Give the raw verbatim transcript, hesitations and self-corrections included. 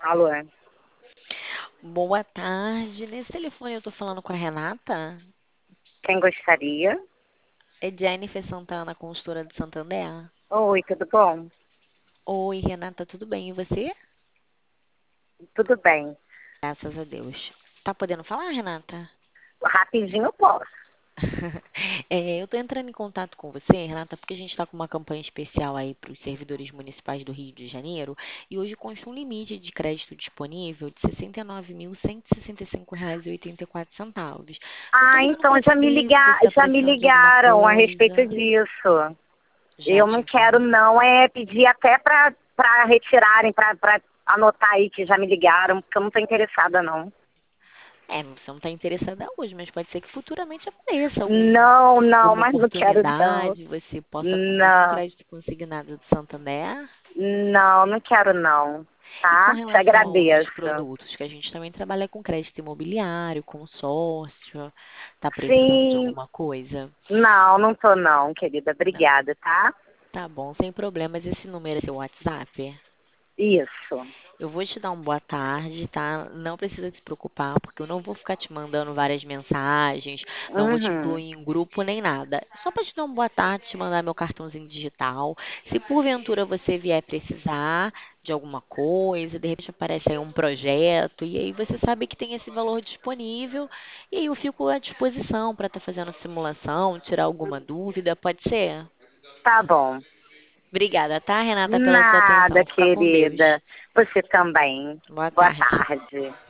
Alô, Boa tarde. Nesse telefone eu tô falando com a Renata. quem gostaria? É Jennifer Santana, consultora de Santander. Oi, tudo bom? Oi, Renata, tudo bem? E você? Tudo bem. Graças a Deus. Tá podendo falar, Renata? Rapidinho eu posso. É, eu tô entrando em contato com você, Renata, porque a gente está com uma campanha especial aí para os servidores municipais do Rio de Janeiro e hoje consta um limite de crédito disponível de sessenta e nove mil cento e sessenta e cinco reais e oitenta e quatro centavos. Então, tô Ah, ligando então para já me saber se você ligar, está já me precisando de alguma ligaram a respeito coisa. disso. Já Eu te não quero informei. não, é pedir até para para retirarem, para anotar aí que já me ligaram, porque eu não estou interessada não. É, você não está interessada hoje, mas pode ser que futuramente apareça algum, Não, não, alguma mas não quero não. oportunidade, você possa contar com Não, crédito consignado do Santander. não, não quero não. E com Tá? Te relação a outros agradeço. produtos, que a gente também trabalha com crédito imobiliário, consórcio, está precisando de Sim, alguma coisa? não, não tô não, querida. Não. Obrigada, tá? Tá bom, sem problemas. Esse número é seu WhatsApp? Isso. Eu vou te dar uma boa tarde, tá? Não precisa se preocupar, porque eu não vou ficar te mandando várias mensagens, não vou te Uhum. incluir em grupo nem nada. Só para te dar uma boa tarde, te mandar meu cartãozinho digital. Se porventura você vier precisar de alguma coisa, de repente aparece aí um projeto, e aí você sabe que tem esse valor disponível, e aí eu fico à disposição para estar fazendo simulação, tirar alguma dúvida, pode ser? Tá bom. Obrigada, tá, Renata, pela sua Nada, atenção. Fica com Deus. querida. Você também. Boa Boa tarde. tarde.